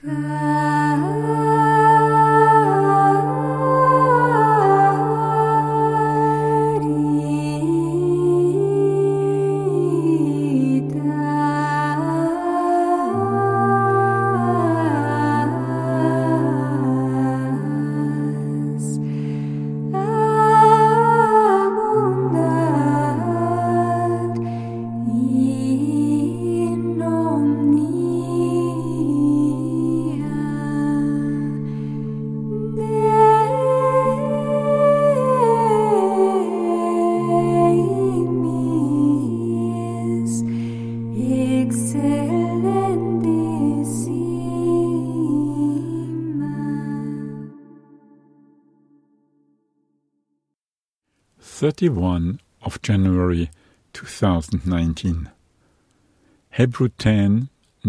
31 of January 2019. Hebrew 10,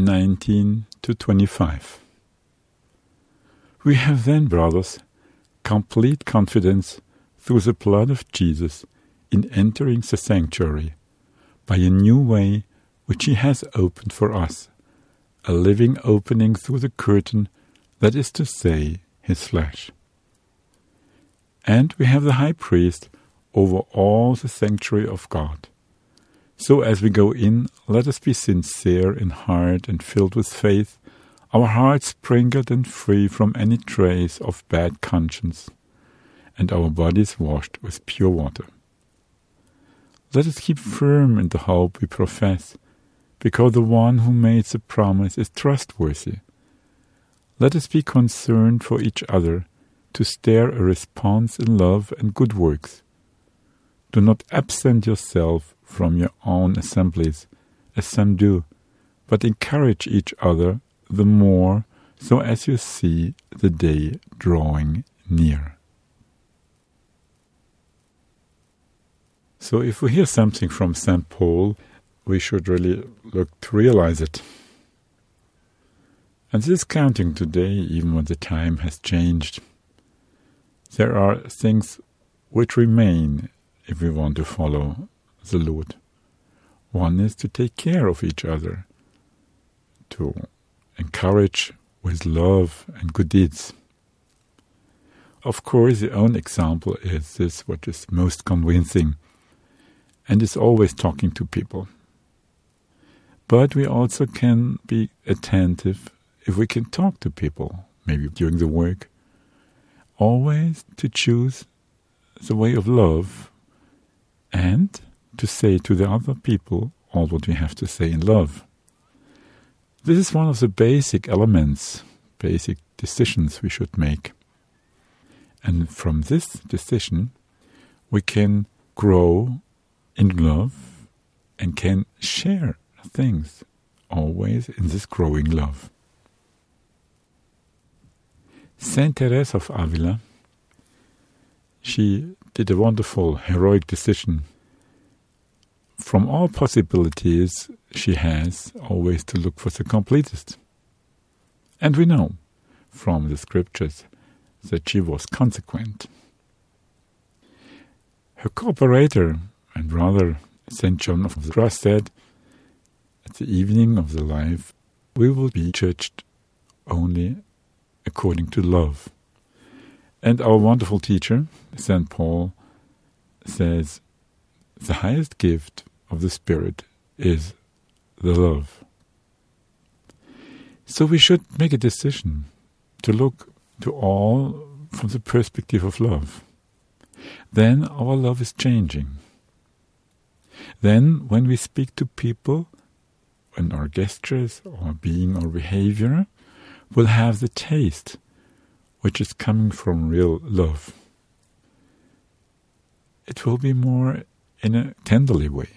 19-25. We have then, brothers, complete confidence through the blood of Jesus in entering the sanctuary by a new way which he has opened for us, a living opening through the curtain, that is to say, his flesh. And we have the high priest over all the sanctuary of God. So as we go in, let us be sincere in heart and filled with faith, our hearts sprinkled and free from any trace of bad conscience, and our bodies washed with pure water. Let us keep firm in the hope we profess, because the one who made the promise is trustworthy. Let us be concerned for each other, to stir a response in love and good works. Do not absent yourself from your own assemblies, as some do, but encourage each other the more, so as you see the day drawing near. So if we hear something from St. Paul, we should really look to realize it. And this is counting today, even when the time has changed. There are things which remain if we want to follow the Lord. One is to take care of each other, to encourage with love and good deeds. Of course, the own example is this what is most convincing, and is always talking to people. But we also can be attentive if we can talk to people, maybe during the work, always to choose the way of love and to say to the other people all what we have to say in love. This is one of the basic elements, basic decisions we should make. And from this decision, we can grow in love and can share things, always in this growing love. Saint Teresa of Avila, she did a wonderful, heroic decision. From all possibilities, she has always to look for the completest. And we know from the scriptures that she was consequent. Her cooperator and brother, St. John of the Cross, said, at the evening of the life, we will be judged only according to love. And our wonderful teacher, St. Paul, says, the highest gift of the Spirit is the love. So we should make a decision to look to all from the perspective of love. Then our love is changing. Then when we speak to people, when our gestures or being or behavior will have the taste which is coming from real love. It will be more in a tenderly way.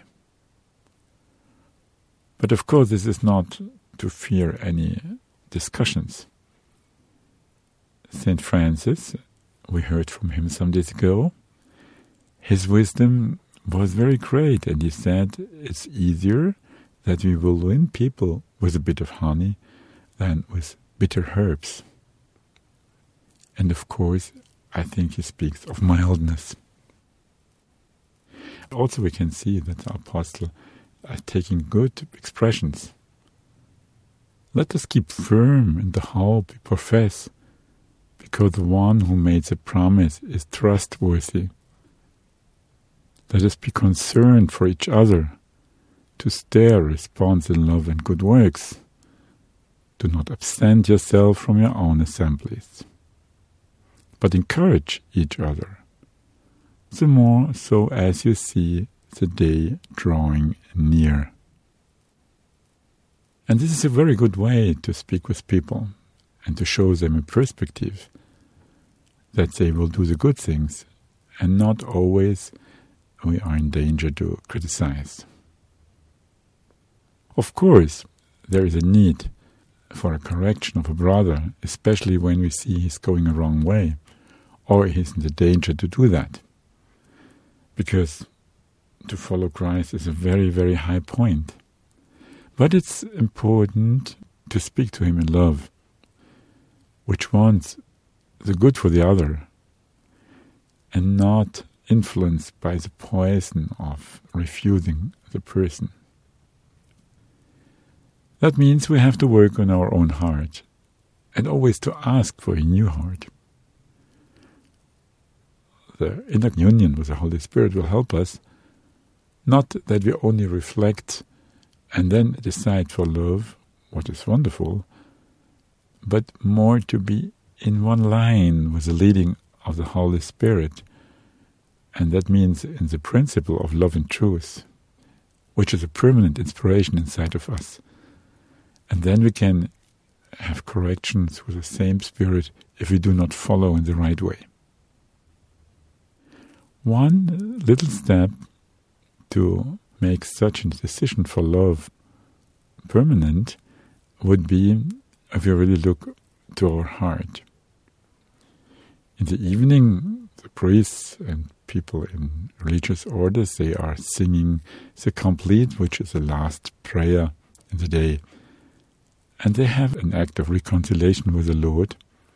But of course this is not to fear any discussions. St. Francis, we heard from him some days ago, his wisdom was very great, and he said it's easier that we will win people with a bit of honey than with bitter herbs. And of course, I think he speaks of mildness. Also we can see that the apostle are taking good expressions. Let us keep firm in the hope we profess, because the one who made the promise is trustworthy. Let us be concerned for each other, to stir response in love and good works. Do not absent yourself from your own assemblies, but encourage each other, the more so as you see the day drawing near. And this is a very good way to speak with people and to show them a perspective that they will do the good things and not always we are in danger to criticize. Of course, there is a need for a correction of a brother, especially when we see he's going a wrong way or he's in the danger to do that. Because to follow Christ is a very, very high point. But it's important to speak to him in love, which wants the good for the other, and not influenced by the poison of refusing the person. That means we have to work on our own heart, and always to ask for a new heart. The inner union with the Holy Spirit will help us, not that we only reflect and then decide for love, what is wonderful, but more to be in one line with the leading of the Holy Spirit. And that means in the principle of love and truth, which is a permanent inspiration inside of us. And then we can have corrections with the same spirit if we do not follow in the right way. One little step to make such a decision for love permanent would be if we really look to our heart. In the evening, the priests and people in religious orders, they are singing the Complete, which is the last prayer in the day. And they have an act of reconciliation with the Lord,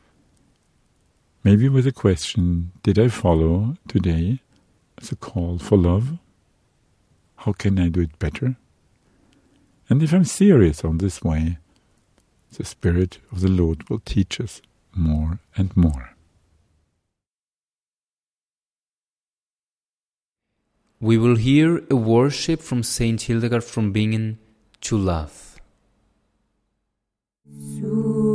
maybe with a question, did I follow today the call for love? How can I do it better? And if I'm serious on this way, the Spirit of the Lord will teach us more and more. We will hear a worship from Saint Hildegard from Bingen, To Love.